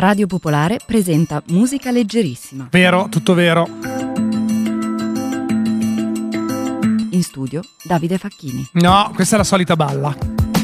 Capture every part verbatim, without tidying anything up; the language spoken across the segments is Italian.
Radio Popolare presenta Musica Leggerissima. Vero, tutto vero. In studio Davide Facchini. No, questa è la solita balla.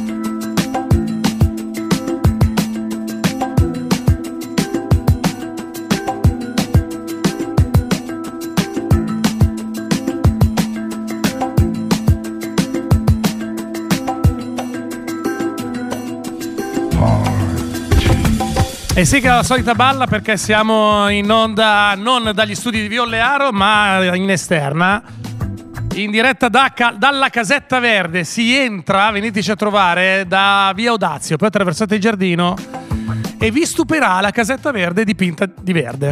E sì che è la solita balla, perché siamo in onda non dagli studi di Violearo ma in esterna, in diretta da, dalla Casetta Verde. Si entra, veniteci a trovare, da via Odazio, poi attraversate il giardino e vi stupirà la Casetta Verde dipinta di verde.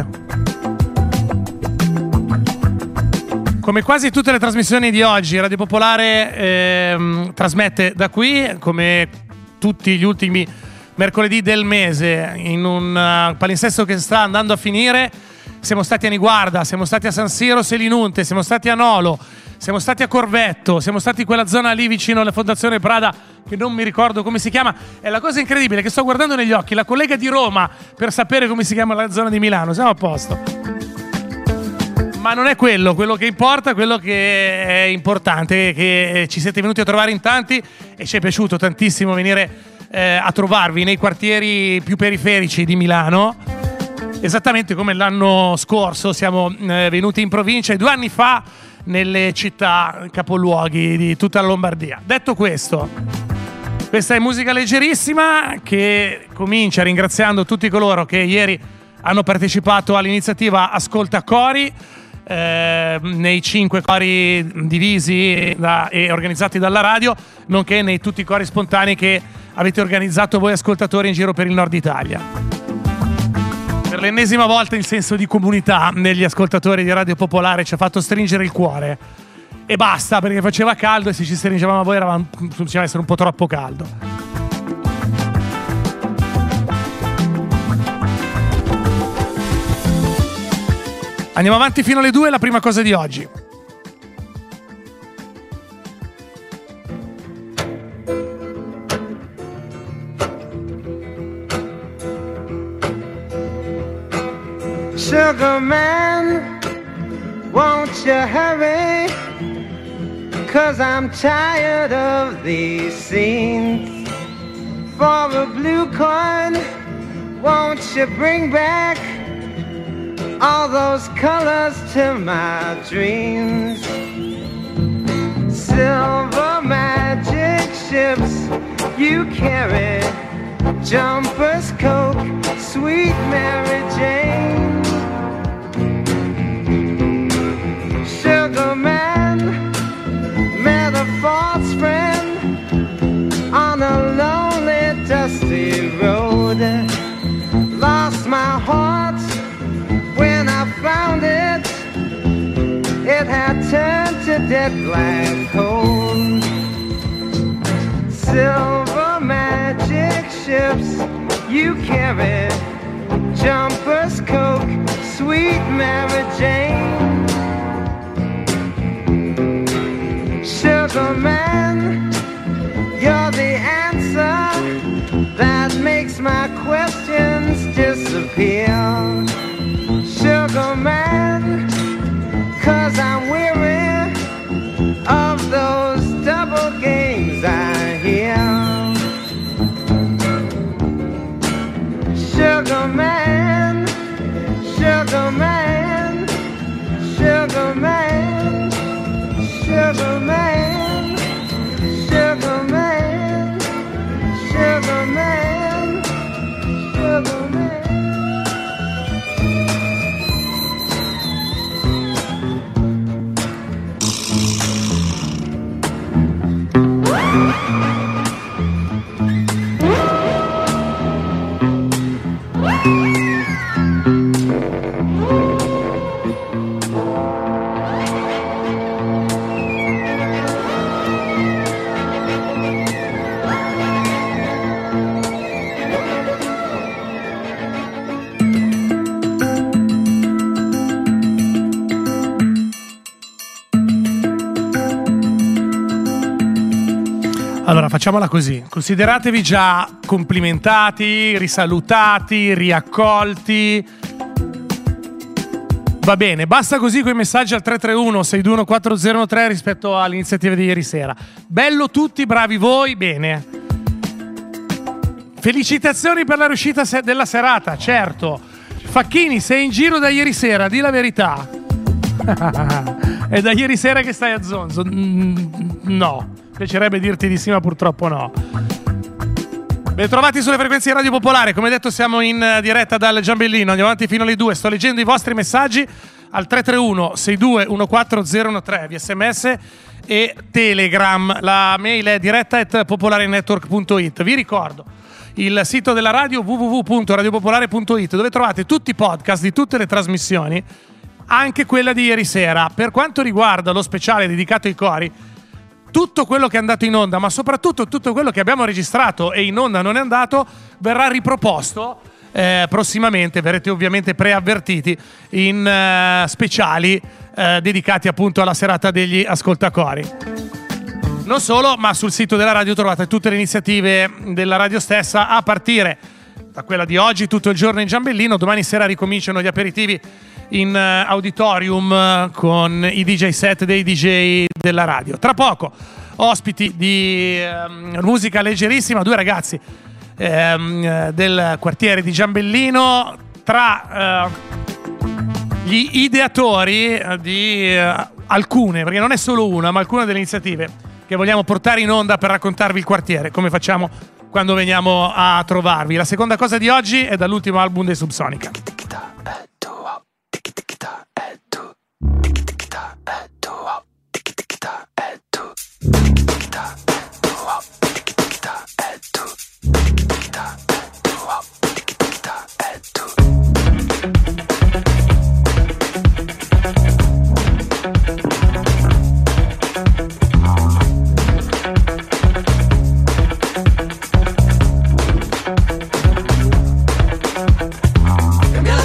Come quasi tutte le trasmissioni di oggi, Radio Popolare ehm, trasmette da qui, come tutti gli ultimi mercoledì del mese, in un uh, palinsesto che sta andando a finire. Siamo stati a Niguarda, siamo stati a San Siro Selinunte, siamo stati a Nolo, siamo stati a Corvetto, siamo stati in quella zona lì vicino alla Fondazione Prada, che non mi ricordo come si chiama. E la cosa incredibile è che sto guardando negli occhi la collega di Roma per sapere come si chiama la zona di Milano. Siamo a posto. Ma non è quello, quello che importa, quello che è importante, che ci siete venuti a trovare in tanti e ci è piaciuto tantissimo venire Eh, a trovarvi nei quartieri più periferici di Milano, esattamente come l'anno scorso siamo eh, venuti in provincia e due anni fa nelle città capoluoghi di tutta la Lombardia. Detto questo, questa è Musica Leggerissima, che comincia ringraziando tutti coloro che ieri hanno partecipato all'iniziativa Ascolta Cori, eh, nei cinque cori divisi da, e organizzati dalla radio, nonché nei tutti i cori spontanei che avete organizzato voi ascoltatori in giro per il nord Italia. Per l'ennesima volta il senso di comunità negli ascoltatori di Radio Popolare ci ha fatto stringere il cuore. E basta, perché faceva caldo e se ci stringevamo a voi eravamo, cominciava a essere un po' troppo caldo. Andiamo avanti fino alle due, la prima cosa di oggi. Sugar man, won't you hurry? 'Cause I'm tired of these scenes. For a blue coin, won't you bring back all those colors to my dreams? Silver magic ships you carry, jumpers, Coke, sweet Mary Jane. Sugar man, met a false friend on a lonely, dusty road. Lost my heart when I found it, it had turned to dead black coal. Silver magic ships you carry, jumpers, Coke, sweet Mary Jane. Sugar man, you're the answer that makes my questions disappear. Sugar man, 'cause I'm weary of those double games I hear. Sugar man, sugar man, sugar man, sugar man, sugar man, sugar man, sugar man. Allora, facciamola così. Consideratevi già complimentati, risalutati, riaccolti. Va bene, basta così con i messaggi al tre tre uno sei due uno quattro zero uno tre rispetto all'iniziativa di ieri sera. Bello tutti, bravi voi, bene. Felicitazioni per la riuscita se- della serata, certo. Facchini, sei in giro da ieri sera, di la verità. È da ieri sera che stai a Zonzo? No. Piacerebbe dirti di sì, ma purtroppo no. Ben trovati sulle frequenze di Radio Popolare. Come detto, siamo in diretta dal Giambellino. Andiamo avanti fino alle due. Sto leggendo i vostri messaggi al tre tre uno sei due uno quattro zero uno tre via sms e Telegram. La mail è diretta at popolarenetwork punto it. Vi ricordo il sito della radio w w w punto radio popolare punto it, dove trovate tutti i podcast di tutte le trasmissioni, anche quella di ieri sera. Per quanto riguarda lo speciale dedicato ai cori, tutto quello che è andato in onda, ma soprattutto tutto quello che abbiamo registrato e in onda non è andato, verrà riproposto eh, prossimamente. Verrete ovviamente preavvertiti in eh, speciali eh, dedicati appunto alla serata degli ascoltacori. Non solo, ma sul sito della radio trovate tutte le iniziative della radio stessa, a partire da quella di oggi, tutto il giorno in Giambellino. Domani sera ricominciano gli aperitivi in uh, auditorium uh, con i D J set dei D J della radio. Tra poco ospiti di uh, musica leggerissima, due ragazzi um, del quartiere di Giambellino, tra uh, gli ideatori uh, di uh, alcune, perché non è solo una, ma alcune delle iniziative che vogliamo portare in onda per raccontarvi il quartiere, come facciamo quando veniamo a trovarvi. La seconda cosa di oggi è dall'ultimo album dei Subsonica. Cambia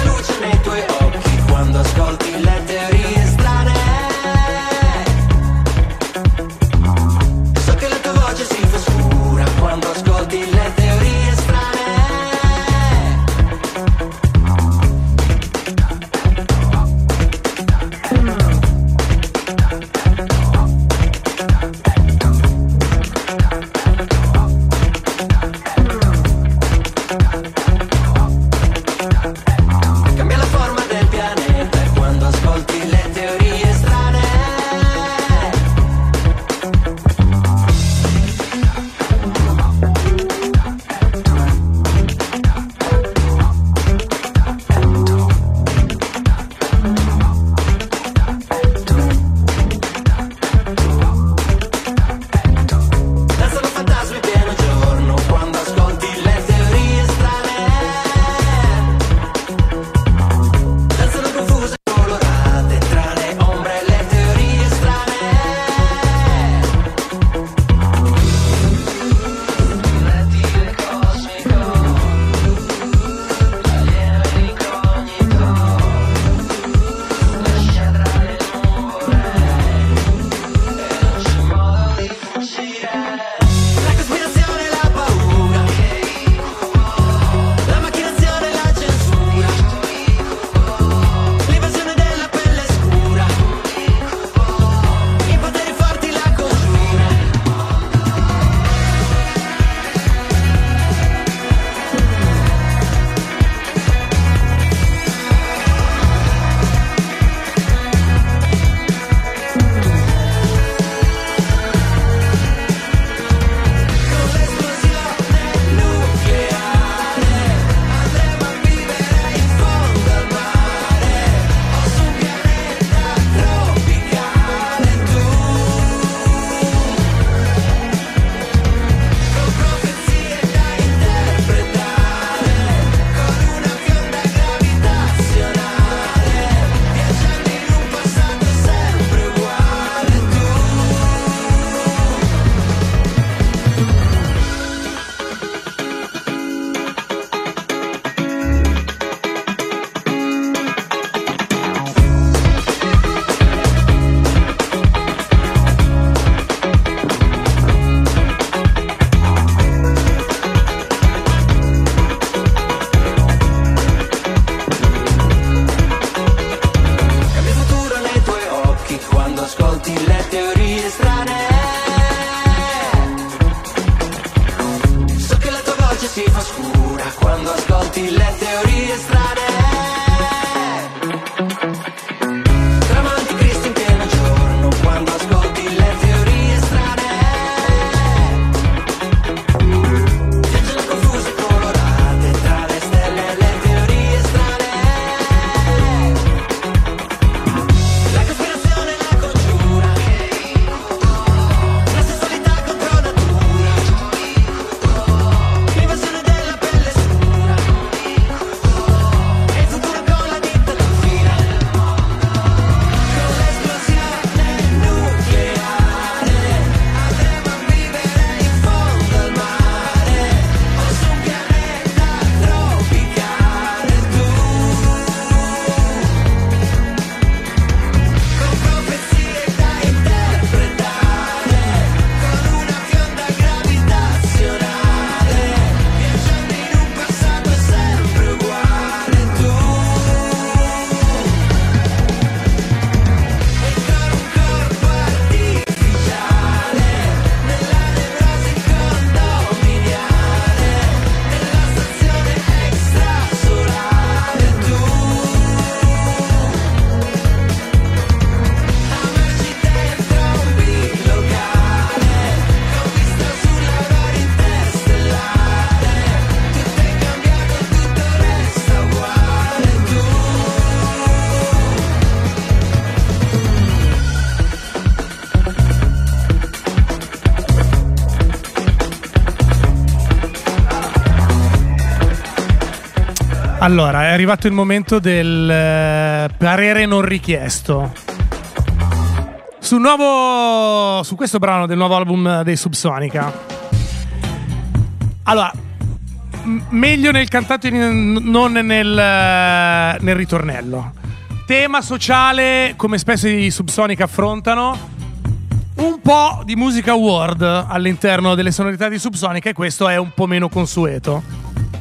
occhi quando ascolti le teorie strane. So che la tua voce si fa scura quando ascolti le teorie strane. Tramonti Cristo in pieno giorno quando ascolti le teorie strane. Viaggiano confuse e colorate tra le stelle le teorie strane. La cospirazione e la congiura, la sessualità contro natura, l'invasione della pelle scura e il futuro con la dittatura, con l'esplosione nucleare andremo a vivere in fondo al mare o su un pianeta tropicale. Tu con profezie da interpretare, con una fionda gravitazionale, viaggiando in un passato sempre uguale. Tu e con un corpo artificiale nella nevrosi condominiale, nella stazione extrasolare. Tu amarci dentro un bilocale con vista sulla varia interstellare. Tutto è cambiato, tutto resta uguale. Tu Allora, è arrivato il momento del eh, parere non richiesto. Sul nuovo. Su questo brano del nuovo album dei Subsonica. Allora, m- meglio nel cantato, in- non nel, eh, nel ritornello. Tema sociale, come spesso i Subsonica affrontano. Un po' di musica world all'interno delle sonorità di Subsonica, e questo è un po' meno consueto.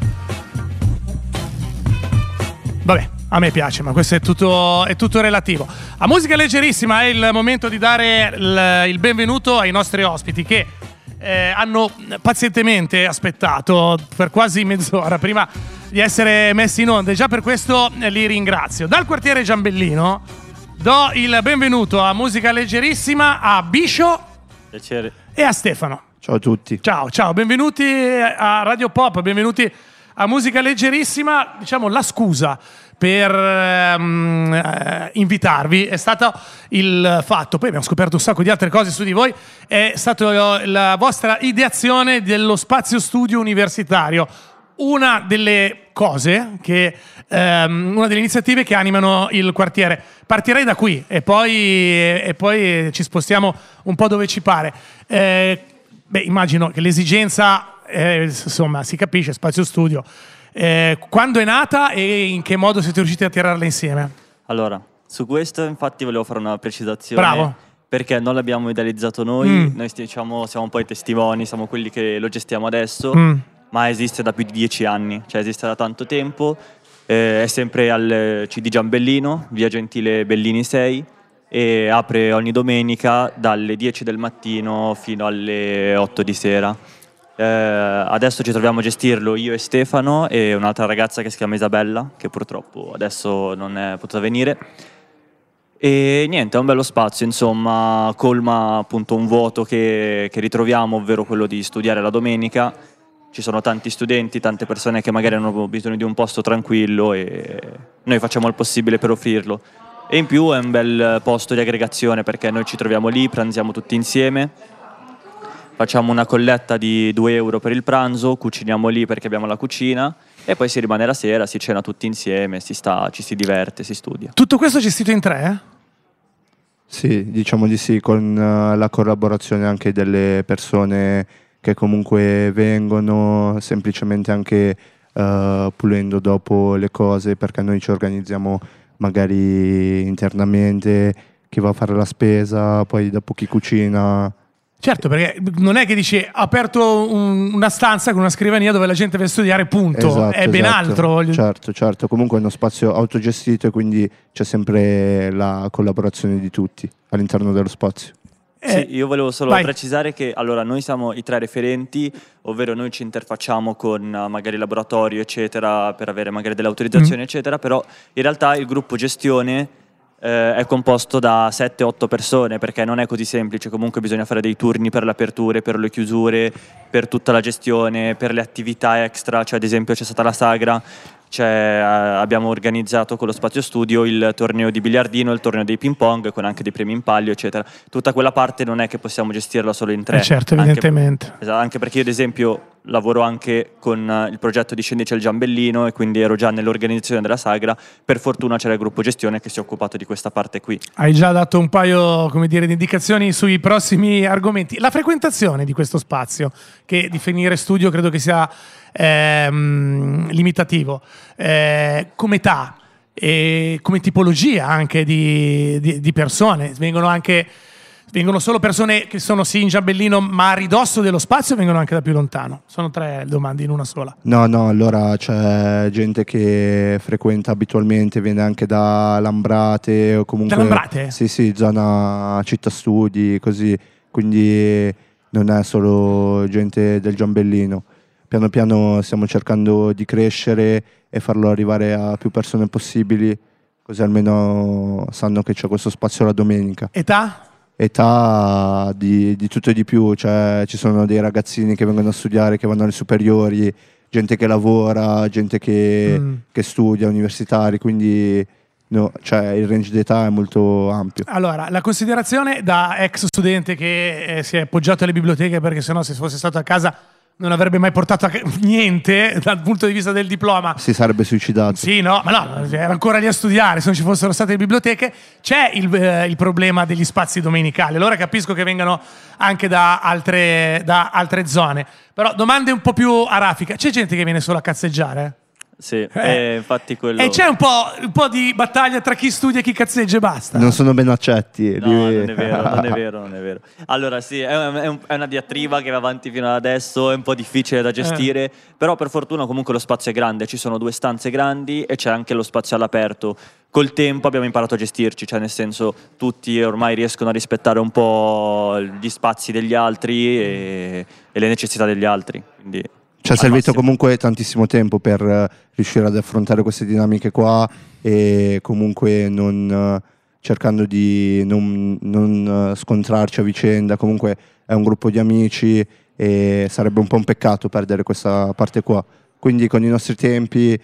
Vabbè, a me piace, ma questo è tutto, è tutto relativo. A Musica Leggerissima è il momento di dare il, il benvenuto ai nostri ospiti che eh, hanno pazientemente aspettato per quasi mezz'ora prima di essere messi in onda, e già per questo li ringrazio. Dal quartiere Giambellino do il benvenuto a Musica Leggerissima a Biscio Piacere. e a Stefano. Ciao a tutti. Ciao, ciao, benvenuti a Radio Pop, benvenuti a Musica Leggerissima. Diciamo, la scusa per ehm, eh, invitarvi è stato il fatto, poi abbiamo scoperto un sacco di altre cose su di voi, è stato la vostra ideazione dello spazio studio universitario, una delle cose che ehm, una delle iniziative che animano il quartiere. Partirei da qui e poi, e poi ci spostiamo un po' dove ci pare. Eh, beh, immagino che l'esigenza, Eh, insomma, si capisce, spazio studio. Eh, quando è nata e in che modo siete riusciti a tirarla insieme? Allora, su questo infatti volevo fare una precisazione. Bravo. Perché non l'abbiamo idealizzato noi, Mm. noi diciamo, siamo un po' i testimoni, siamo quelli che lo gestiamo adesso, Mm. ma esiste da più di dieci anni, cioè esiste da tanto tempo, eh, è sempre al C D Giambellino, via Gentile Bellini sei, e apre ogni domenica dalle dieci del mattino fino alle otto di sera. Eh, adesso ci troviamo a gestirlo io e Stefano e un'altra ragazza che si chiama Isabella, che purtroppo adesso non è potuta venire. E niente, è un bello spazio, insomma, colma appunto un vuoto che, che ritroviamo, ovvero quello di studiare la domenica. Ci sono tanti studenti, tante persone che magari hanno bisogno di un posto tranquillo e noi facciamo il possibile per offrirlo. E in più è un bel posto di aggregazione perché noi ci troviamo lì, pranziamo tutti insieme. Facciamo una colletta di due euro per il pranzo, cuciniamo lì perché abbiamo la cucina e poi si rimane la sera, si cena tutti insieme, si sta, ci si diverte, si studia. Tutto questo gestito in tre, eh? Sì, diciamo di sì, con uh, la collaborazione anche delle persone che comunque vengono, semplicemente anche uh, pulendo dopo le cose, perché noi ci organizziamo magari internamente, chi va a fare la spesa, poi dopo chi cucina, Certo, perché non è che dici ha aperto un- una stanza con una scrivania dove la gente deve studiare, punto. Esatto, è ben esatto. altro. voglio- Certo, certo. Comunque è uno spazio autogestito e quindi c'è sempre la collaborazione di tutti all'interno dello spazio. Eh, Sì, io volevo solo vai. precisare che allora noi siamo i tre referenti, ovvero noi ci interfacciamo con eh, magari il laboratorio, eccetera, per avere magari delle autorizzazioni, Mm. eccetera, però in realtà il gruppo gestione eh, è composto da sette otto persone, perché non è così semplice, comunque bisogna fare dei turni per le aperture, per le chiusure, per tutta la gestione, per le attività extra, cioè ad esempio c'è stata la sagra, cioè, eh, abbiamo organizzato con lo spazio studio il torneo di biliardino, il torneo dei ping pong con anche dei premi in palio, eccetera. Tutta quella parte non è che possiamo gestirla solo in tre. Eh, certo, Anche- evidentemente. esatto, anche perché io ad esempio lavoro anche con eh, il progetto di Scendici al Giambellino e quindi ero già nell'organizzazione della sagra. Per fortuna c'era il gruppo gestione che si è occupato di questa parte qui. Hai già dato un paio, come dire, di indicazioni sui prossimi argomenti. La frequentazione di questo spazio, che definire studio credo che sia ehm, limitativo, eh, come età e come tipologia anche di, di- di persone. Vengono anche vengono solo persone che sono sì in Giambellino ma a ridosso dello spazio, o vengono anche da più lontano? Sono tre domande in una sola. No, no, allora c'è gente che frequenta abitualmente, viene anche da Lambrate o comunque... Da Lambrate? Sì, sì, zona città studi, così, quindi non è solo gente del Giambellino. Piano piano stiamo cercando di crescere e farlo arrivare a più persone possibili, così almeno sanno che c'è questo spazio la domenica. Età? Età di, di tutto e di più, cioè ci sono dei ragazzini che vengono a studiare, che vanno alle superiori, gente che lavora, gente che, Mm. che studia, universitari, quindi no, cioè, il range d'età è molto ampio. Allora, la considerazione da ex studente che eh, si è appoggiato alle biblioteche perché sennò se fosse stato a casa non avrebbe mai portato a ca- niente dal punto di vista del diploma. Si sarebbe suicidato. Sì, no, ma no, era ancora lì a studiare, se non ci fossero state le biblioteche. C'è il, eh, il problema degli spazi domenicali. Allora capisco che vengano anche da altre, da altre zone. Però domande un po' più a raffica. C'è gente che viene solo a cazzeggiare? Sì, Eh. e infatti quello... E c'è un po', un po' di battaglia tra chi studia e chi cazzeggia e basta. Non sono ben accetti. No, Li- non è vero, non è vero, non è vero. Allora sì, è, è un- è una diatriba che va avanti fino ad adesso, è un po' difficile da gestire, però per fortuna comunque lo spazio è grande, ci sono due stanze grandi e c'è anche lo spazio all'aperto. Col tempo abbiamo imparato a gestirci, cioè nel senso tutti ormai riescono a rispettare un po' gli spazi degli altri e, e le necessità degli altri. Quindi, Ci è al servito massimo. comunque tantissimo tempo per eh, riuscire ad affrontare queste dinamiche qua e comunque non eh, cercando di non, non, eh, scontrarci a vicenda. Comunque è un gruppo di amici e sarebbe un po' un peccato perdere questa parte qua. Quindi con i nostri tempi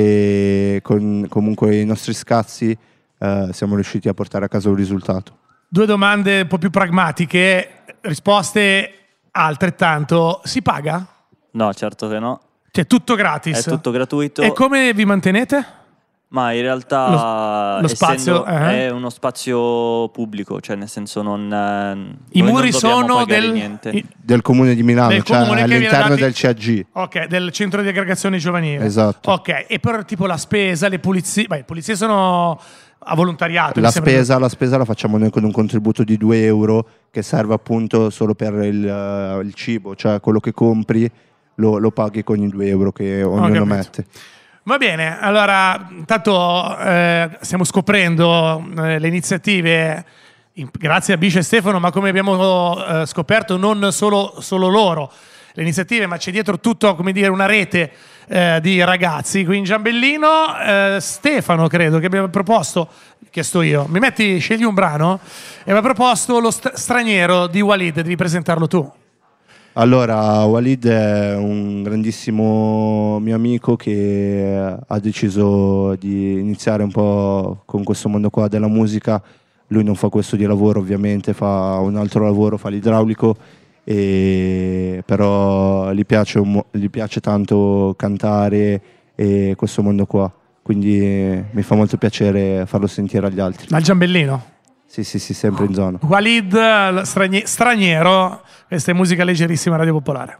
e con comunque i nostri scazzi eh, siamo riusciti a portare a casa un risultato. Due domande un po' più pragmatiche, risposte altrettanto. Si paga? No, certo che no, Cioè tutto gratis? è tutto gratuito. E come vi mantenete? Ma in realtà Lo- lo spazio, essendo- eh. è uno spazio pubblico, cioè nel senso non eh, I noi muri non dobbiamo sono pagare del, niente. i- Del comune di Milano, del cioè comune che viene all'interno dati- del C A G. Ok, del centro di aggregazione giovanile. Esatto. Ok, e per tipo la spesa, le pulizie, beh, le pulizie sono a volontariato. La mi sembra- spesa, la spesa la facciamo noi con un contributo di due euro che serve appunto solo per il, eh, il cibo, cioè quello che compri lo, lo paghi con i due euro che ognuno capito. mette. Va bene, allora intanto eh, stiamo scoprendo eh, le iniziative in- grazie a Bisce e Stefano, ma come abbiamo eh, scoperto non solo, solo loro le iniziative, ma c'è dietro tutto, come dire, una rete eh, di ragazzi qui in Giambellino. eh, Stefano credo che abbia proposto, chiesto io, mi metti, scegli un brano, e aveva proposto lo st- straniero di Walid, devi presentarlo tu. Allora, Walid è un grandissimo mio amico che ha deciso di iniziare un po' con questo mondo qua della musica. Lui non fa questo di lavoro, ovviamente, fa un altro lavoro, fa l'idraulico, e però gli piace, un mo- gli piace tanto cantare e questo mondo qua. Quindi eh, mi fa molto piacere farlo sentire agli altri. Dal Giambellino. Sì, sì, sì, sempre in zona. Walid, l- stranie- straniero, questa è musica leggerissima, Radio Popolare.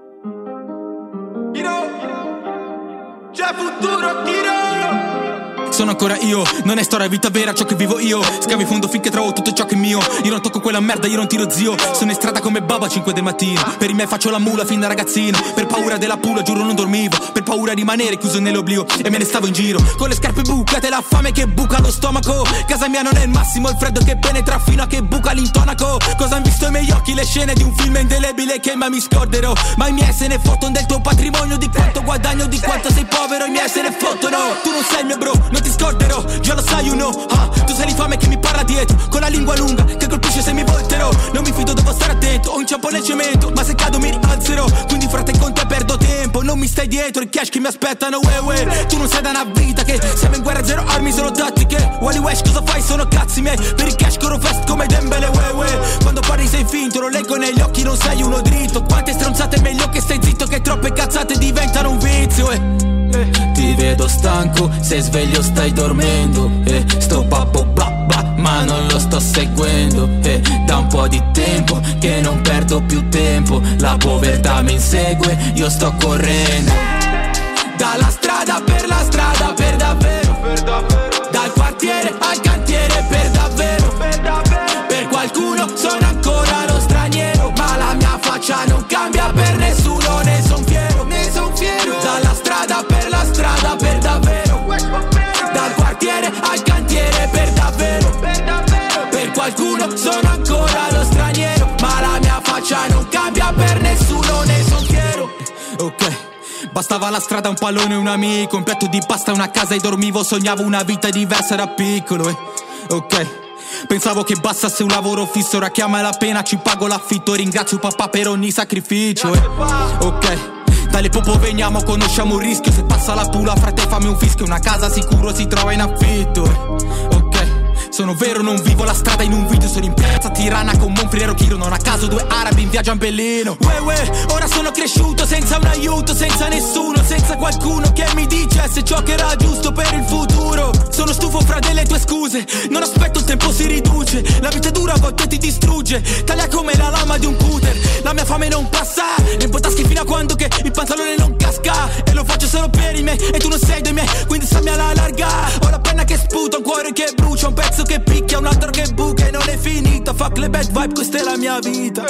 C'è futuro, Kiro! sono ancora io. Non è storia vita vera ciò che vivo io. Scavi fondo finché trovo tutto ciò che è mio. Io non tocco quella merda, io non tiro zio. Sono in strada come Baba a cinque del mattino. Per i miei faccio la mula fin da ragazzino. Per paura della pula giuro non dormivo. Per paura di rimanere chiuso nell'oblio. E me ne stavo in giro con le scarpe bucate, la fame che buca lo stomaco. Casa mia non è il massimo, il freddo che penetra fino a che buca l'intonaco. Cosa han visto i miei occhi? Le scene di un film indelebile che mai mi scorderò. Ma i miei se ne fottono del tuo patrimonio, di quanto guadagno, di quanto sei povero. I miei se ne fottono. Tu non sei il mio bro, non ti scorderò. Già lo sai, you know, ah, tu sei l'infame che mi parla dietro, con la lingua lunga che colpisce se mi volterò. Non mi fido, devo stare attento, ho inciampo nel cemento, ma se cado mi rialzerò. Quindi frate con te perdo tempo, non mi stai dietro, i cash che mi aspettano, uè uè. Tu non sei da una vita che siamo in guerra, zero armi, sono tattiche. Wally West cosa fai? Sono cazzi miei, per il cash corro fest come Dembele, uè uè. Quando parli sei finto, lo leggo negli occhi, non sei uno dritto. Quante stronzate, meglio che stai zitto, che troppe cazzate diventano un vizio, eh. Ti vedo stanco, sei sveglio stai dormendo, eh. Sto babbo bla bla, ma non lo sto seguendo, eh. Da un po' di tempo che non perdo più tempo. La povertà mi insegue, io sto correndo. Dalla strada per la strada per davvero, per davvero. Dal quartiere al cantiere per davvero, per davvero. Per qualcuno sono ancora lo straniero, ma la mia faccia non cambia per nessuno, ne son fiero, ne son fiero. Dalla strada per la strada per davvero, dal quartiere al cantiere per davvero, per davvero. Per qualcuno sono ancora lo straniero, ma la mia faccia non cambia per nessuno, ne son fiero. Ok, bastava la strada, un pallone e un amico, un piatto di pasta, una casa e dormivo. Sognavo una vita diversa da piccolo, eh. Ok, pensavo che bastasse un lavoro fisso, ora chiama la pena, ci pago l'affitto. Ringrazio papà per ogni sacrificio, eh. Ok, dalle popo veniamo, conosciamo il rischio. Se passa la pula, frate fammi un fischio. Una casa sicuro si trova in affitto, eh. Ok, sono vero, non vivo la strada in un video. Sono in piazza Tirana con Monfriero Chiro. Non a caso due arabi in viaggio a Bellino. Uè uè, ora sono cresciuto senza un aiuto, senza nessuno, senza qualcuno che mi dicesse ciò che era giusto per il futuro. Sono stufo fra delle tue scuse, non aspetto, il tempo si riduce. La vita è dura, a volte ti distrugge, taglia come la lama di un cutter. La mia fame non passa, le tasche fino a quando che il pantalone non casca. E lo faccio solo per i miei, e tu non sei dei miei, quindi stammi alla larga. Ho la penna che sputa, un cuore che brucia, un pezzo che picchia, un altro che buca e non è finita. Fuck le bad vibe, questa è la mia vita.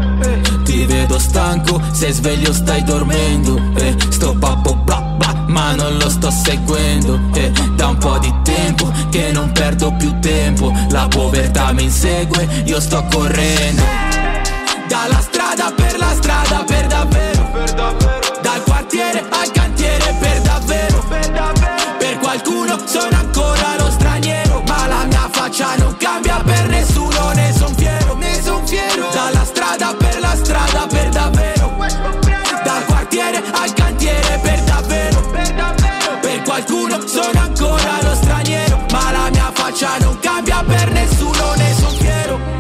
Ti vedo stanco, sei sveglio stai dormendo, eh. Sto babbo bla bla, ma non lo sto seguendo, eh. Da un po' di tempo che non perdo più tempo. La povertà mi insegue, io sto correndo. Dalla strada per la strada per davvero, per davvero. Dal quartiere al cantiere per davvero, per davvero. Per qualcuno sono ancora lo straniero, ma la mia faccia non cambia per nessuno, ne son fiero, ne son fiero. Dalla strada per la strada per davvero, dal quartiere al cantiere per davvero, per davvero. Per qualcuno sono ancora lo straniero, ma la mia faccia non cambia per nessuno, ne son fiero.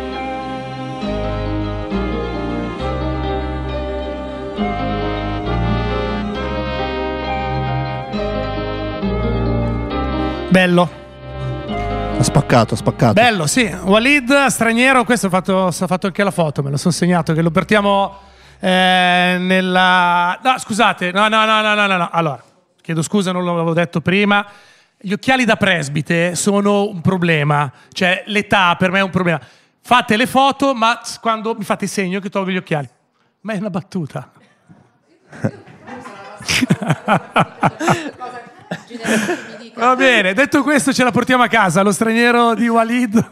Bello. Ha spaccato, ha spaccato. Bello, sì. Walid, straniero, questo ho fatto, ho fatto anche la foto, me lo sono segnato, che lo portiamo eh, nella... No, scusate, no, no, no, no, no, no. Allora, chiedo scusa, non l'avevo detto prima. Gli occhiali da presbite sono un problema, cioè l'età per me è un problema. Fate le foto, ma quando mi fate segno che tolgo gli occhiali. Ma è una battuta. Va bene, detto questo ce la portiamo a casa, lo straniero di Walid.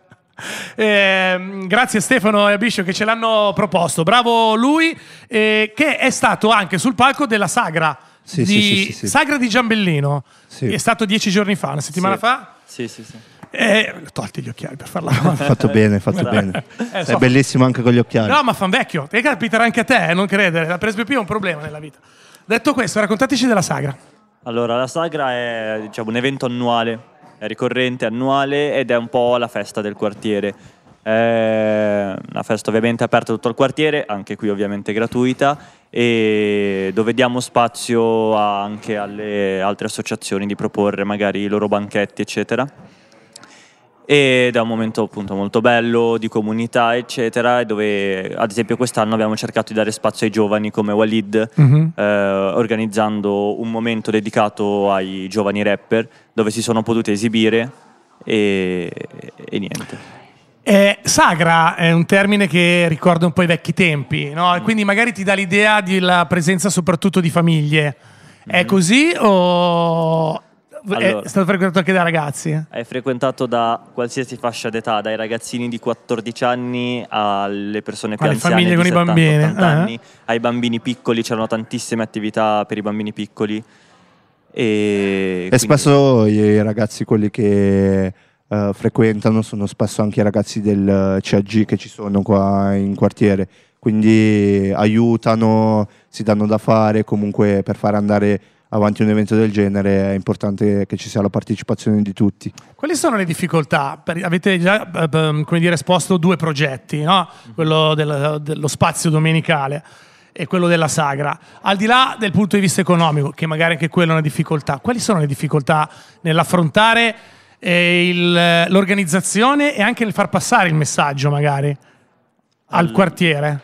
eh, grazie a Stefano e a Biscio che ce l'hanno proposto, bravo lui, eh, che è stato anche sul palco della Sagra, sì, di, sì, sì, sì. Sagra di Giambellino, sì. È stato dieci giorni fa, una settimana sì. fa. Sì, sì, sì. Eh, tolti gli occhiali per farla. Fatto bene, fatto bene. Eh, so. È bellissimo anche con gli occhiali. No, ma fan vecchio, te capiterà anche a te, eh, non credere, la presbiopia è un problema nella vita. Detto questo, raccontateci della Sagra. Allora, la Sagra è, diciamo, un evento annuale, è ricorrente, annuale, ed è un po' la festa del quartiere. È una festa ovviamente aperta a tutto il quartiere, anche qui ovviamente gratuita, e dove diamo spazio anche alle altre associazioni di proporre magari i loro banchetti, eccetera. ed è un momento appunto molto bello di comunità eccetera, dove ad esempio quest'anno abbiamo cercato di dare spazio ai giovani come Walid, Mm-hmm. eh, organizzando un momento dedicato ai giovani rapper dove si sono potuti esibire e, e niente. Eh, sagra è un termine che ricorda un po' i vecchi tempi, no? E quindi magari ti dà l'idea della presenza soprattutto di famiglie. È così o Allora. è stato frequentato anche da ragazzi? È frequentato da qualsiasi fascia d'età, dai ragazzini di quattordici anni alle persone più Alle anziane famiglie di con i settanta bambini, ottanta eh. anni, ai bambini piccoli, c'erano tantissime attività per i bambini piccoli. E, E quindi- spesso i ragazzi, quelli che eh, frequentano, sono spesso anche i ragazzi del C A G che ci sono qua in quartiere, quindi aiutano, si danno da fare. Comunque per fare andare avanti un evento del genere è importante che ci sia la partecipazione di tutti. Quali sono le difficoltà? Per- avete già eh, eh, come dire, esposto due progetti, no? Quello del- dello spazio domenicale e quello della sagra. Al di là del punto di vista economico, che magari anche quello è una difficoltà, quali sono le difficoltà nell'affrontare eh, il- l'organizzazione e anche nel far passare il messaggio magari al Al- quartiere?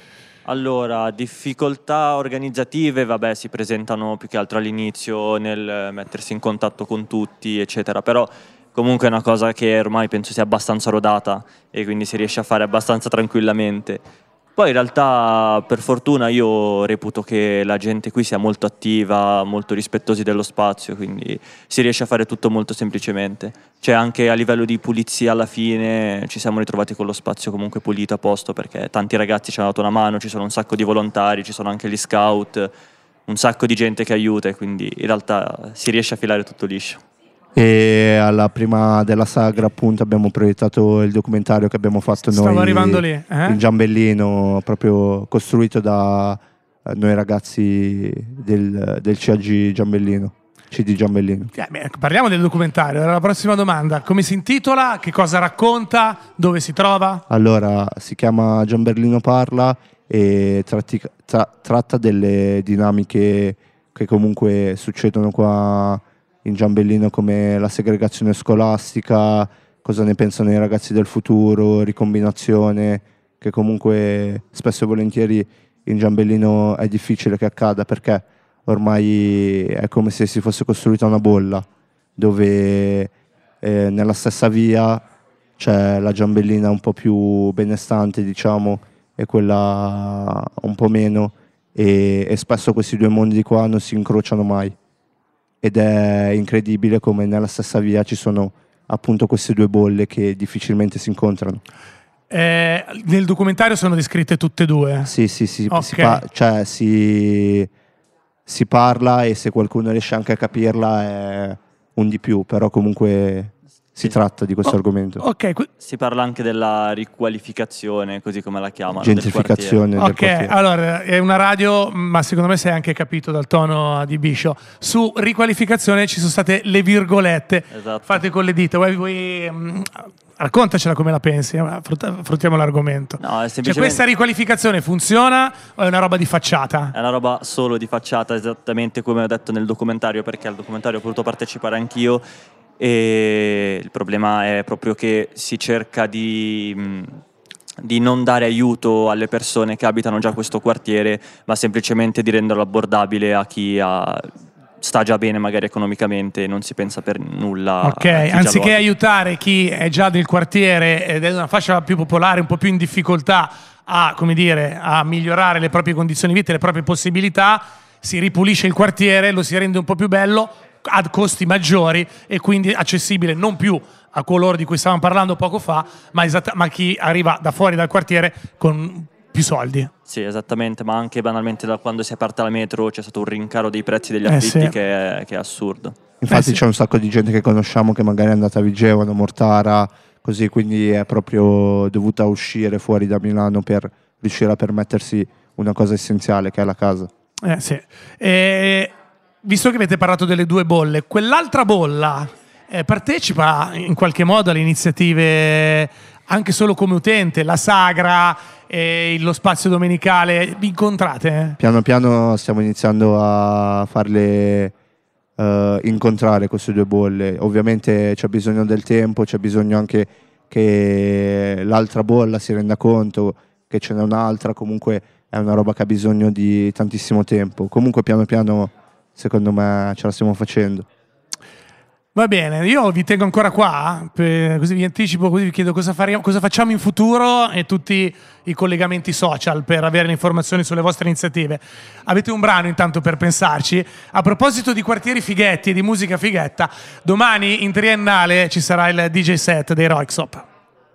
Allora, difficoltà organizzative, vabbè, si presentano più che altro all'inizio nel mettersi in contatto con tutti, eccetera, però comunque è una cosa che ormai penso sia abbastanza rodata e quindi si riesce a fare abbastanza tranquillamente. Poi in realtà, per fortuna, io reputo che la gente qui sia molto attiva, molto rispettosi dello spazio, quindi si riesce a fare tutto molto semplicemente. Cioè anche a livello di pulizia alla fine ci siamo ritrovati con lo spazio comunque pulito a posto, perché tanti ragazzi ci hanno dato una mano, ci sono un sacco di volontari, ci sono anche gli scout, un sacco di gente che aiuta e quindi in realtà si riesce a filare tutto liscio. E alla prima della sagra appunto abbiamo proiettato il documentario che abbiamo fatto Stavo noi arrivando lì, eh? in Giambellino, proprio costruito da eh, noi ragazzi del, del C A G Giambellino, C D Giambellino. Eh, beh, parliamo del documentario, era la prossima domanda. Come si intitola? Che cosa racconta? Dove si trova? Allora, si chiama Giambellino Parla e tratti- tra- tratta delle dinamiche che comunque succedono qua in Giambellino, come la segregazione scolastica, cosa ne pensano i ragazzi del futuro, ricombinazione, che comunque spesso e volentieri in Giambellino è difficile che accada, perché ormai è come se si fosse costruita una bolla, dove eh, nella stessa via c'è la Giambellina un po' più benestante, diciamo, e quella un po' meno, e, e spesso questi due mondi di qua non si incrociano mai. Ed è incredibile come nella stessa via ci sono appunto queste due bolle che difficilmente si incontrano. Eh, nel documentario sono descritte tutte e due. Sì, sì, sì, Ok. si, pa- cioè, si, si parla, e se qualcuno riesce anche a capirla è un di più, però comunque si tratta di questo Oh, argomento. Ok, que- Si parla anche della riqualificazione, così come la chiamano, Gentrificazione del ok, quartiere. allora è una radio, ma secondo me sei anche capito dal tono di Biscio. Su riqualificazione ci sono state le virgolette Esatto. fatte con le dita. Vuoi, vuoi, mm, raccontacela come la pensi, eh, affront- affrontiamo l'argomento. No, è Cioè, semplicemente questa riqualificazione funziona o è una roba di facciata? è una roba solo di facciata, esattamente come ho detto nel documentario, perché al documentario ho potuto partecipare anch'io. E il problema è proprio che si cerca di, mh, di non dare aiuto alle persone che abitano già questo quartiere, ma semplicemente di renderlo abbordabile a chi ha, sta già bene magari economicamente e non si pensa per nulla. Ok, a chi già anziché lo ha. aiutare chi è già del quartiere ed è una fascia più popolare, un po' più in difficoltà a, come dire, a migliorare le proprie condizioni di vita, le proprie possibilità, si ripulisce il quartiere, lo si rende un po' più bello a costi maggiori e quindi accessibile non più a coloro di cui stavamo parlando poco fa, ma, esatta- ma chi arriva da fuori dal quartiere con più soldi. Sì, esattamente, ma anche banalmente da quando si è aperta la metro c'è stato un rincaro dei prezzi degli Eh, affitti sì. che, è, che è assurdo. Infatti Eh sì. c'è un sacco di gente che conosciamo che magari è andata a Vigevano, Mortara, così, quindi è proprio dovuta uscire fuori da Milano per riuscire a permettersi una cosa essenziale che è la casa. Eh, sì. E, visto che avete parlato delle due bolle, quell'altra bolla eh, partecipa in qualche modo alle iniziative anche solo come utente, la sagra, eh, lo spazio domenicale, vi incontrate? Piano piano stiamo iniziando a farle, eh, uh, incontrare queste due bolle. Ovviamente c'è bisogno del tempo, c'è bisogno anche che l'altra bolla si renda conto che ce n'è un'altra, comunque è una roba che ha bisogno di tantissimo tempo. Comunque piano piano secondo me ce la stiamo facendo. Va bene, io vi tengo ancora qua, per, così vi anticipo, così vi chiedo cosa, faremo, cosa facciamo in futuro e tutti i collegamenti social per avere le informazioni sulle vostre iniziative. Avete un brano intanto per pensarci. A proposito di quartieri fighetti e di musica fighetta, domani in Triennale ci sarà il D J set dei Röyksopp.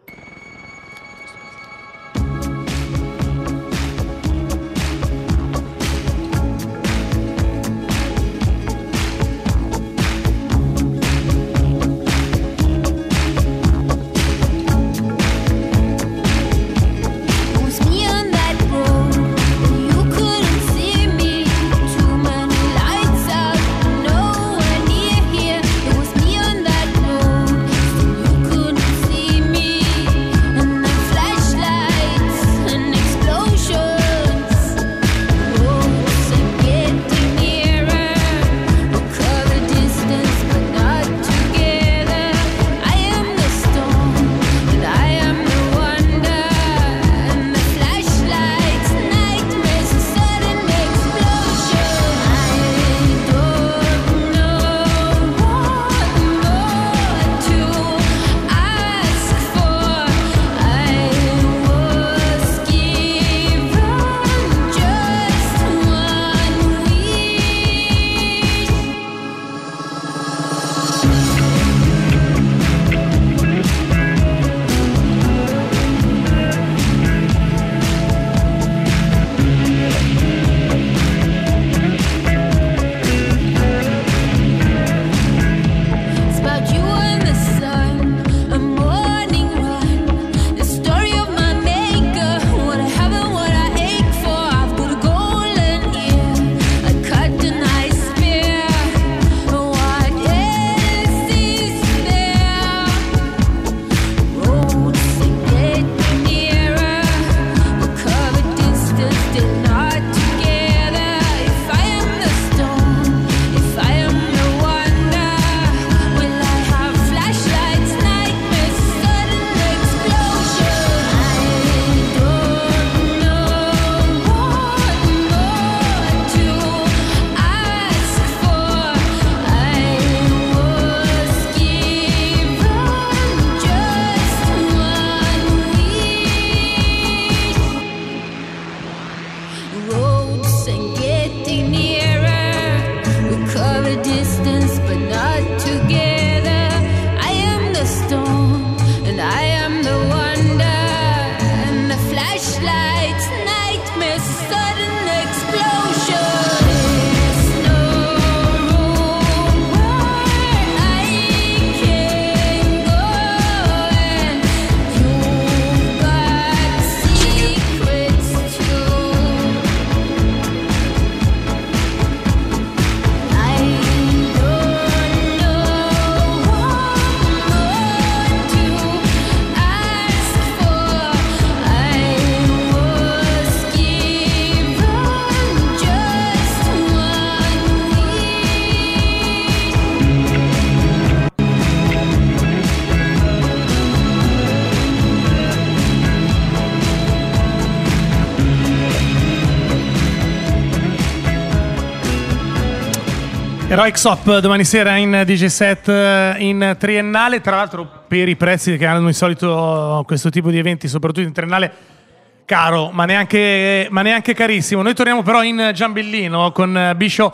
Röyksopp domani sera in D J set in Triennale, tra l'altro per i prezzi che hanno di solito questo tipo di eventi, soprattutto in Triennale, caro, ma neanche, ma neanche carissimo. Noi torniamo però in Giambellino con Biscio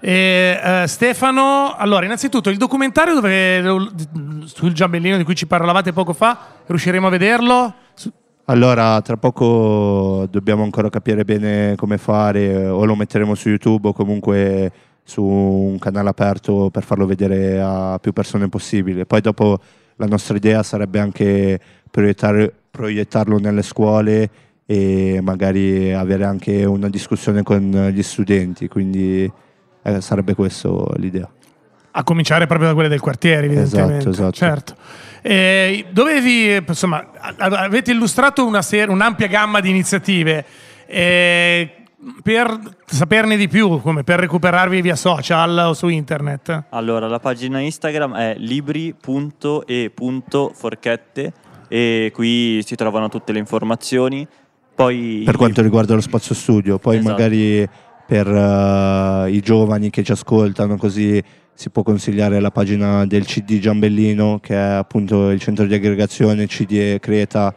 e uh, Stefano. Allora, innanzitutto il documentario dove, sul Giambellino di cui ci parlavate poco fa, riusciremo a vederlo? Allora, tra poco dobbiamo ancora capire bene come fare, o lo metteremo su YouTube o comunque su un canale aperto per farlo vedere a più persone possibile. Poi dopo la nostra idea sarebbe anche proiettare, proiettarlo nelle scuole e magari avere anche una discussione con gli studenti, quindi eh, sarebbe questo l'idea. A cominciare proprio da quelle del quartiere, evidentemente. Esatto, esatto. Certo. Eh, dove vi, insomma, avete illustrato una serie, un'ampia gamma di iniziative. Eh, per saperne di più, come per recuperarvi via social o su internet? Allora, la pagina Instagram è libri punto e punto forchette e qui si trovano tutte le informazioni. Poi per quanto riguarda lo spazio studio, poi esatto. magari per uh, i giovani che ci ascoltano, così si può consigliare la pagina del C D Giambellino, che è appunto il centro di aggregazione C D Creta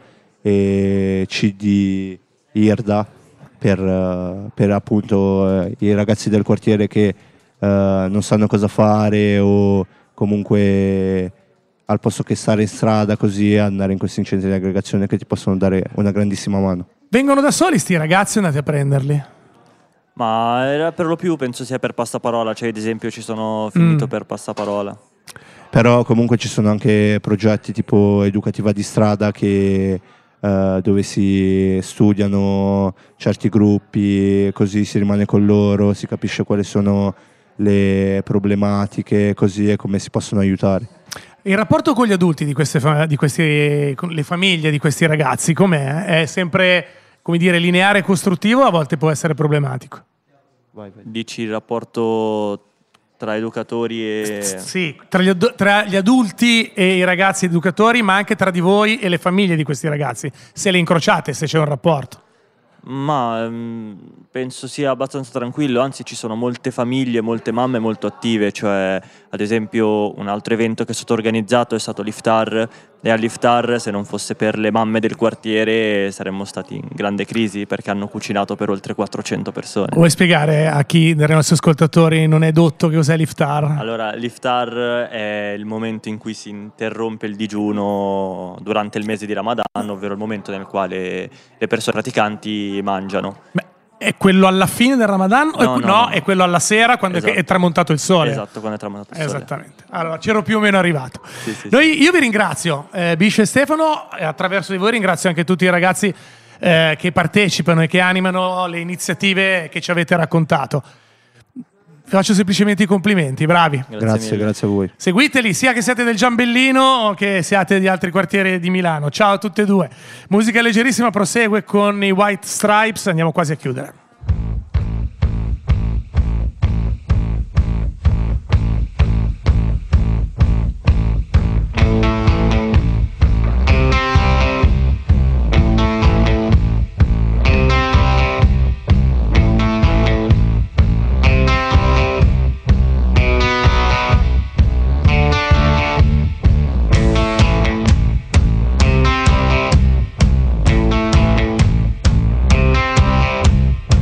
e C D Irda, per, uh, per appunto uh, i ragazzi del quartiere che uh, non sanno cosa fare, o comunque al posto che stare in strada così andare in questi centri di aggregazione che ti possono dare una grandissima mano. Vengono da soli sti ragazzi, andate a prenderli? Ma era per lo più penso sia per passaparola, cioè ad esempio ci sono finito Mm. per passaparola. Però comunque ci sono anche progetti tipo Educativa di Strada che, eh, dove si studiano certi gruppi, così si rimane con loro, si capisce quali sono le problematiche, così, e come si possono aiutare. Il rapporto con gli adulti di queste, fa- di questi, con le famiglie di questi ragazzi, com'è? È sempre, come dire, lineare e costruttivo, o a volte può essere problematico? Dici il rapporto tra educatori e... Sì, tra gli, ad- tra gli adulti e i ragazzi educatori, ma anche tra di voi e le famiglie di questi ragazzi, se le incrociate, se c'è un rapporto. Ma mm, penso sia abbastanza tranquillo, anzi ci sono molte famiglie, molte mamme molto attive, cioè ad esempio un altro evento che è stato organizzato è stato l'Iftar, e all'Iftar se non fosse per le mamme del quartiere saremmo stati in grande crisi, perché hanno cucinato per oltre quattrocento persone. Vuoi spiegare a chi dei nostri ascoltatori non è dotto che cos'è l'Iftar? Allora, l'Iftar è il momento in cui si interrompe il digiuno durante il mese di Ramadan, ovvero il momento nel quale le persone praticanti mangiano. Beh, è quello alla fine del Ramadan? o è, No, que- no, no, no. è quello alla sera quando è- Esatto. è tramontato il sole? Esatto, quando è tramontato il sole. Esattamente. Allora, c'ero più o meno arrivato. Sì, sì, Noi, io vi ringrazio, eh, Bisce e Stefano, e attraverso di voi ringrazio anche tutti i ragazzi eh, che partecipano e che animano le iniziative che ci avete raccontato. Vi faccio semplicemente i complimenti, bravi. Grazie, Grazie, mille. grazie a voi. Seguiteli sia che siate del Giambellino o che siate di altri quartieri di Milano. Ciao a tutte e due. Musica leggerissima prosegue con i White Stripes. Andiamo quasi a chiudere. Thank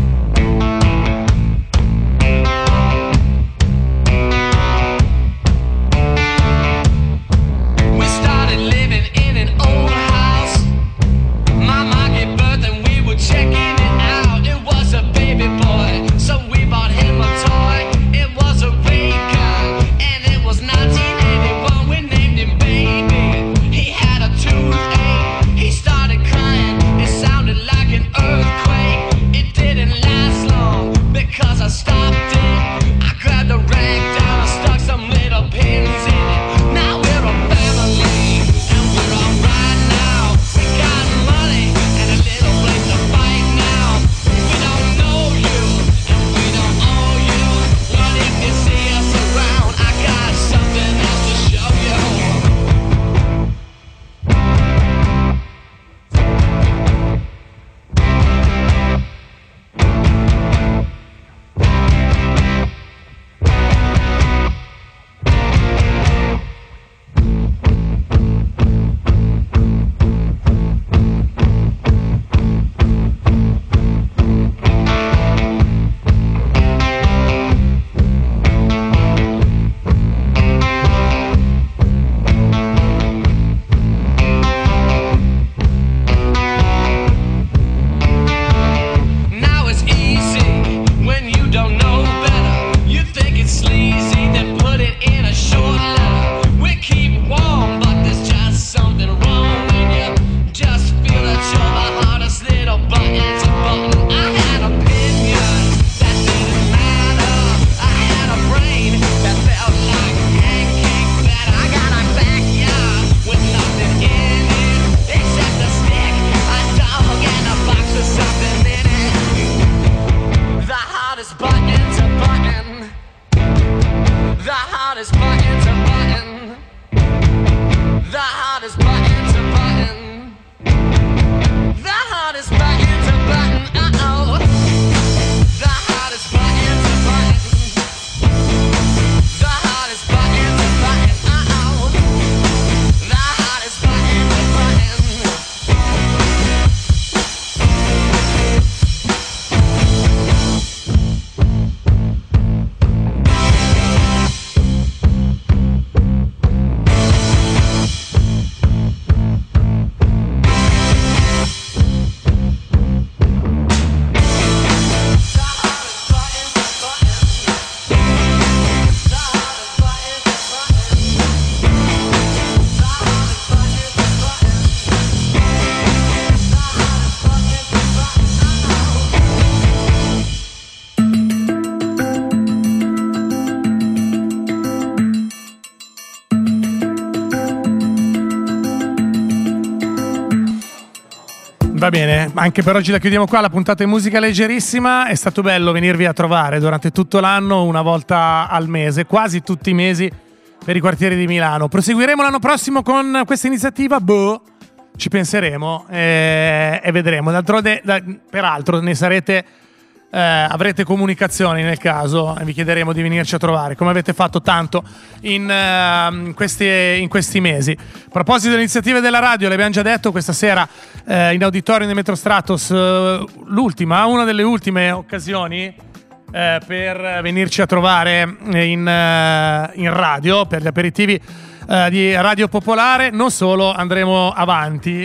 Va bene, anche per oggi la chiudiamo qua, la puntata è musica leggerissima. È stato bello venirvi a trovare durante tutto l'anno, una volta al mese, quasi tutti i mesi per i quartieri di Milano. Proseguiremo l'anno prossimo con questa iniziativa, boh, ci penseremo e, e vedremo. D'altronde, da, peraltro ne sarete, eh, avrete comunicazioni nel caso e vi chiederemo di venirci a trovare, come avete fatto tanto in, uh, in, questi, in questi mesi. A proposito delle iniziative della radio, le abbiamo già detto, questa sera eh, in auditorium di Metro Stratos, eh, l'ultima, una delle ultime occasioni eh, per venirci a trovare in, eh, in radio, per gli aperitivi eh, di Radio Popolare. Non solo, andremo avanti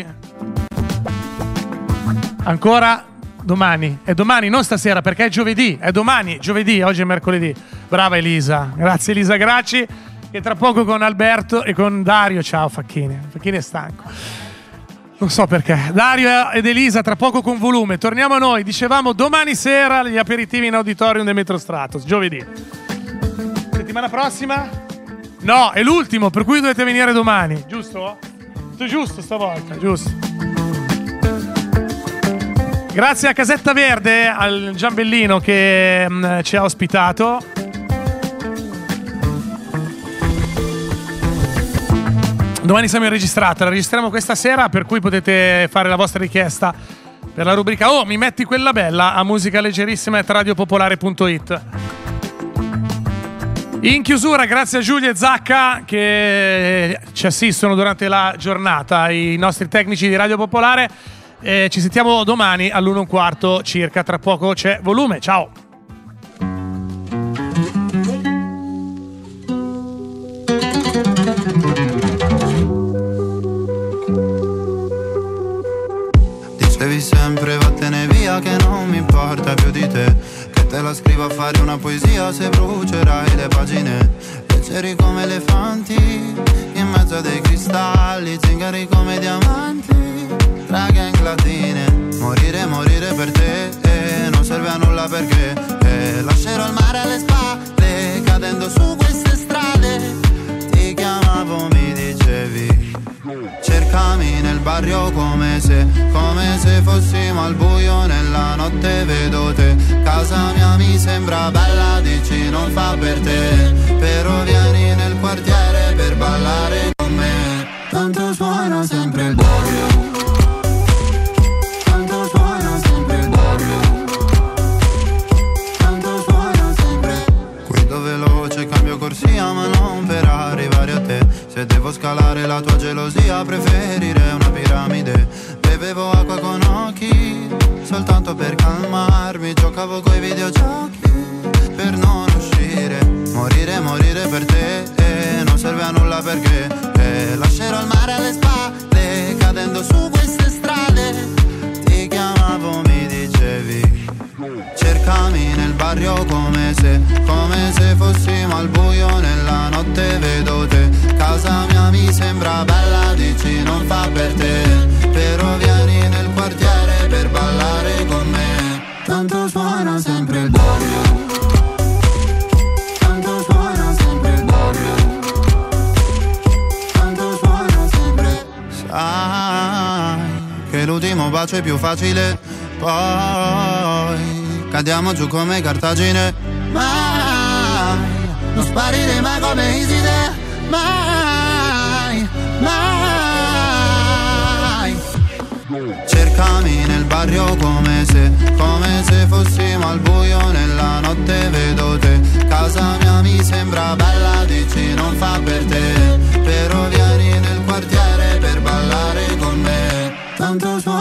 ancora domani, è domani, non stasera, perché è giovedì, è domani, giovedì, oggi è mercoledì. Brava Elisa, grazie Elisa Gracci, che tra poco con Alberto e con Dario, ciao Facchini, Facchini è stanco, non so perché, Dario ed Elisa tra poco con Volume. Torniamo a noi, dicevamo domani sera gli aperitivi in auditorium del Metro Stratos, giovedì. Settimana prossima? No, è l'ultimo, per cui dovete venire domani, giusto? Tutto giusto stavolta, giusto. Grazie a Casetta Verde, al Giambellino che mh, ci ha ospitato. Domani siamo in registrata, la registriamo questa sera, per cui potete fare la vostra richiesta per la rubrica "Oh, mi metti quella bella" a musicaleggerissima at radiopopolare punto it. In chiusura, grazie a Giulia e Zacca che ci assistono durante la giornata, i nostri tecnici di Radio Popolare. Eh, ci sentiamo domani all'uno e un quarto circa, tra poco c'è Volume, ciao! Dicevi sempre vattene via che non mi importa più di te, che te la scrivo a fare una poesia se brucerai le pagine, leggeri come elefanti in mezzo a dei cristalli, zingari come diamanti tra gang latine. Morire, morire per te eh, non serve a nulla perché eh, lascerò il mare alle spalle cadendo su queste strade. Ti chiamavo, mi dicevi cercami nel barrio come se, come se fossimo al buio nella notte, vedo te. Casa mia mi sembra bella, dici non fa per te, però vieni nel quartiere per ballare con me. Tanto suona sempre il barrio, corsia ma non per arrivare a te. Se devo scalare la tua gelosia preferirei una piramide. Bevevo acqua con occhi soltanto per calmarmi, giocavo coi videogiochi per non uscire. Morire, morire per te eh, non serve a nulla perché eh, lascerò il mare alle spalle cadendo su queste strade. Ti chiamavo, mi dicevi cercami nel barrio come se, come se fossimo al buio nella notte, vedo te. Casa mia mi sembra bella, dici non fa per te, però vieni nel quartiere per ballare con me. Tanto suona sempre il barrio, tanto suona sempre il barrio, tanto suona sempre. Sai che l'ultimo bacio è più facile, poi cadiamo giù come Cartagine. Mai, non sparire mai come Iside. Mai, mai. Cercami nel barrio come se, come se fossimo al buio nella notte, vedo te. Casa mia mi sembra bella, dici non fa per te, però vieni nel quartiere per ballare con me. Tanto suona